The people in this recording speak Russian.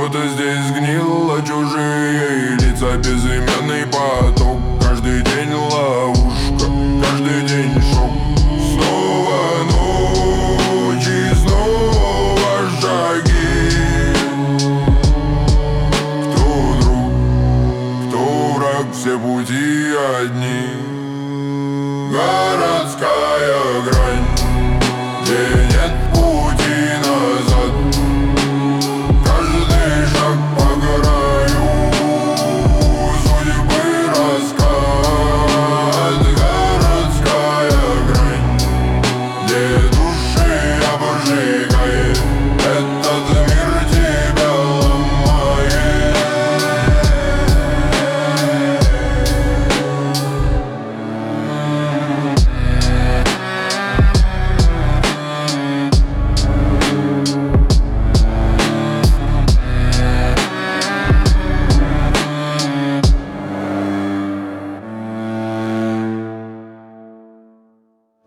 Что-то здесь гнило, чужие лица, безымянный поток. Каждый день ловушка, каждый день шок. Снова ночь и снова шаги. Кто друг, кто враг, все пути одни. Городская грань.